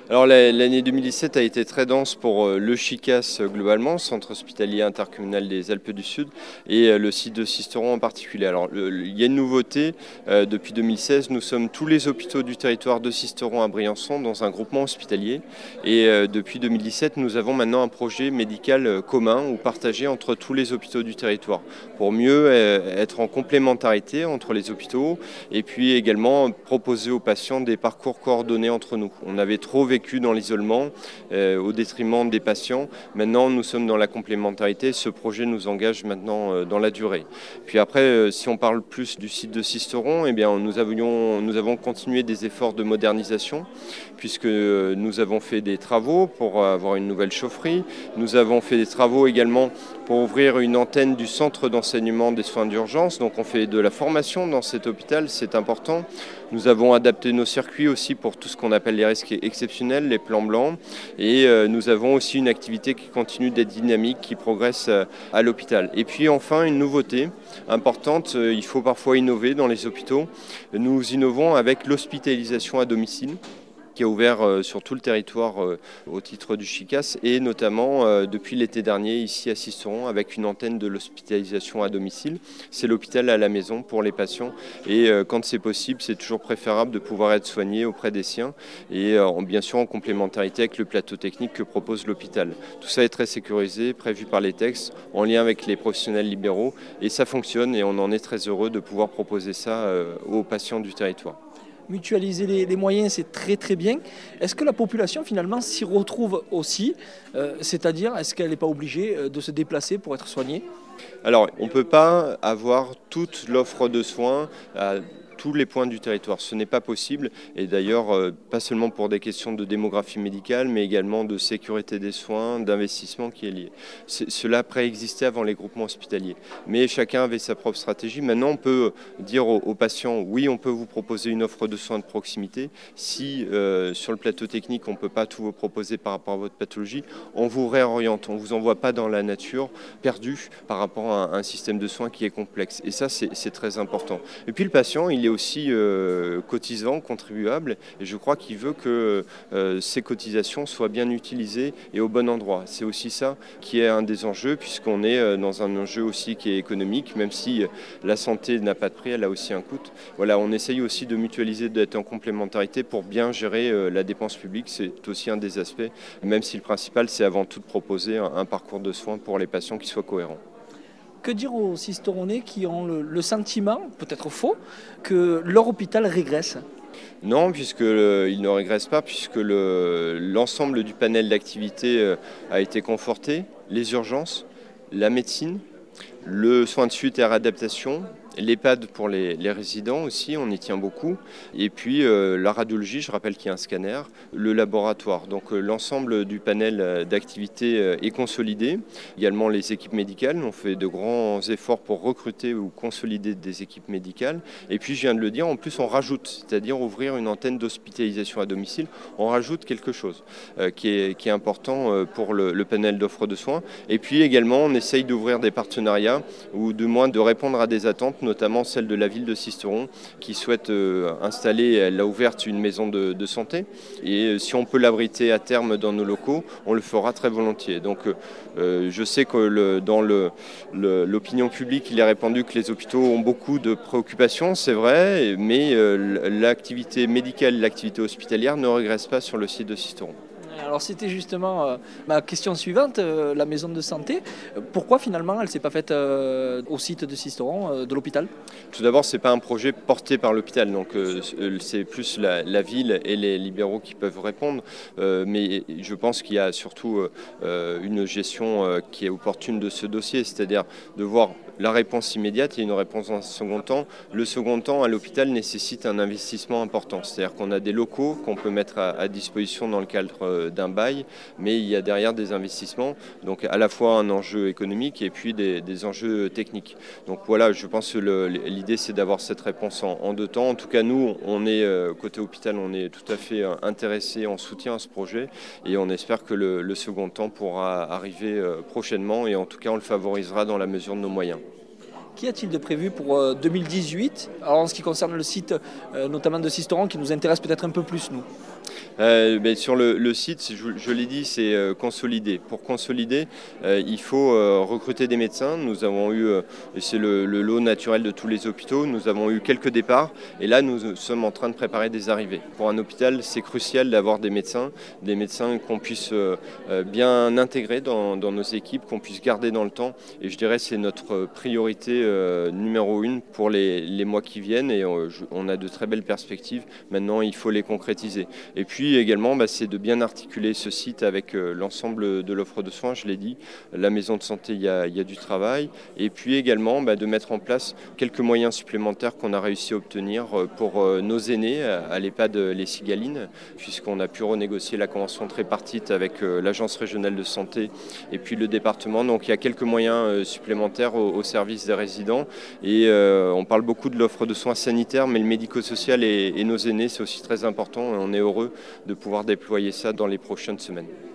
Alors l'année 2017 a été très dense pour le CHICAS globalement, Centre hospitalier intercommunal des Alpes du Sud, et le site de Sisteron en particulier. Alors il y a une nouveauté, depuis 2016, nous sommes tous les hôpitaux du territoire de Sisteron à Briançon dans un groupement hospitalier, et depuis 2017 nous avons maintenant un projet médical commun ou partagé entre tous les hôpitaux du territoire pour mieux être en complémentarité entre les hôpitaux et puis également proposer aux patients des parcours coordonnés entre nous. On avait trop vécu dans l'isolement au détriment des patients. Maintenant, nous sommes dans la complémentarité. Ce projet nous engage maintenant dans la durée. Puis après, si on parle plus du site de Sisteron, eh bien, nous avons continué des efforts de modernisation puisque nous avons fait des travaux pour avoir une nouvelle chaufferie. Nous avons fait des travaux également pour ouvrir une antenne du centre d'enseignement des soins d'urgence. Donc on fait de la formation dans cet hôpital, c'est important. Nous avons adapté nos circuits aussi pour tout ce qu'on appelle les risques exceptionnels, les plans blancs. Et nous avons aussi une activité qui continue d'être dynamique, qui progresse à l'hôpital. Et puis enfin, une nouveauté importante, il faut parfois innover dans les hôpitaux. Nous innovons avec l'hospitalisation à domicile, qui est ouvert sur tout le territoire au titre du CHICAS et notamment depuis l'été dernier ici à Sisteron avec une antenne de l'hospitalisation à domicile. C'est l'hôpital à la maison pour les patients et quand c'est possible, c'est toujours préférable de pouvoir être soigné auprès des siens et bien sûr en complémentarité avec le plateau technique que propose l'hôpital. Tout ça est très sécurisé, prévu par les textes, en lien avec les professionnels libéraux et ça fonctionne et on en est très heureux de pouvoir proposer ça aux patients du territoire. Mutualiser les moyens, c'est très très bien. Est-ce que la population finalement s'y retrouve aussi? C'est-à-dire, est-ce qu'elle n'est pas obligée de se déplacer pour être soignée? Alors, on ne peut pas avoir toute l'offre de soins à tous les points du territoire. Ce n'est pas possible et d'ailleurs, pas seulement pour des questions de démographie médicale, mais également de sécurité des soins, d'investissement qui est lié. Cela préexistait avant les groupements hospitaliers, mais chacun avait sa propre stratégie. Maintenant, on peut dire aux patients, oui, on peut vous proposer une offre de soins de proximité. Si sur le plateau technique, on ne peut pas tout vous proposer par rapport à votre pathologie, on vous réoriente, on ne vous envoie pas dans la nature perdu par rapport à un système de soins qui est complexe. Et ça, c'est très important. Et puis le patient, il est aussi cotisant, contribuable, et je crois qu'il veut que ces cotisations soient bien utilisées et au bon endroit. C'est aussi ça qui est un des enjeux, puisqu'on est dans un enjeu aussi qui est économique, même si la santé n'a pas de prix, elle a aussi un coût. Voilà, on essaye aussi de mutualiser, d'être en complémentarité pour bien gérer la dépense publique, c'est aussi un des aspects, même si le principal, c'est avant tout de proposer un parcours de soins pour les patients qui soit cohérent. Que dire aux Sisteronais qui ont le sentiment, peut-être faux, que leur hôpital régresse? Non, puisqu'il ne régresse pas, puisque l'ensemble du panel d'activités a été conforté, les urgences, la médecine, le soin de suite et réadaptation, l'EHPAD pour les résidents aussi, on y tient beaucoup. Et puis la radiologie, je rappelle qu'il y a un scanner, le laboratoire. Donc l'ensemble du panel d'activités est consolidé. Également les équipes médicales, on fait de grands efforts pour recruter ou consolider des équipes médicales. Et puis je viens de le dire, en plus on rajoute, c'est-à-dire ouvrir une antenne d'hospitalisation à domicile, on rajoute quelque chose qui est important pour le panel d'offres de soins. Et puis également on essaye d'ouvrir des partenariats ou du moins de répondre à des attentes, notamment celle de la ville de Sisteron qui souhaite installer, elle a ouvert une maison de santé et si on peut l'abriter à terme dans nos locaux, on le fera très volontiers. Donc je sais que dans l'opinion publique, il est répandu que les hôpitaux ont beaucoup de préoccupations, c'est vrai, mais l'activité médicale, l'activité hospitalière ne régresse pas sur le site de Sisteron. Alors c'était justement ma question suivante, la maison de santé. Pourquoi finalement elle ne s'est pas faite au site de Sisteron, de l'hôpital? Tout d'abord, ce n'est pas un projet porté par l'hôpital, donc c'est plus la ville et les libéraux qui peuvent répondre. Mais je pense qu'il y a surtout une gestion qui est opportune de ce dossier, c'est-à-dire de voir la réponse immédiate et une réponse en second temps. Le second temps à l'hôpital nécessite un investissement important, c'est-à-dire qu'on a des locaux qu'on peut mettre à disposition dans le cadre d'un bail, mais il y a derrière des investissements, donc à la fois un enjeu économique et puis des enjeux techniques. Donc voilà, je pense que l'idée c'est d'avoir cette réponse en deux temps. En tout cas, nous, on est côté hôpital, on est tout à fait intéressés, en soutien à ce projet et on espère que le second temps pourra arriver prochainement et en tout cas on le favorisera dans la mesure de nos moyens. Qu'y a-t-il de prévu pour 2018? Alors en ce qui concerne le site notamment de Sisteron qui nous intéresse peut-être un peu plus nous. Sur le site, je l'ai dit, c'est consolider. Pour consolider, il faut recruter des médecins. Nous avons eu, et c'est le lot naturel de tous les hôpitaux, nous avons eu quelques départs et là nous sommes en train de préparer des arrivées. Pour un hôpital, c'est crucial d'avoir des médecins qu'on puisse bien intégrer dans nos équipes, qu'on puisse garder dans le temps. Et je dirais que c'est notre priorité numéro 1 pour les mois qui viennent et on a de très belles perspectives. Maintenant, il faut les concrétiser. Et puis également, c'est de bien articuler ce site avec l'ensemble de l'offre de soins, je l'ai dit. La maison de santé, il y a du travail. Et puis également, de mettre en place quelques moyens supplémentaires qu'on a réussi à obtenir pour nos aînés à l'EHPAD Les Cigales, puisqu'on a pu renégocier la convention tripartite avec l'Agence régionale de santé et puis le département. Donc il y a quelques moyens supplémentaires au service des résidents. Et on parle beaucoup de l'offre de soins sanitaires, mais le médico-social et nos aînés, c'est aussi très important. Et on est heureux de pouvoir déployer ça dans les prochaines semaines.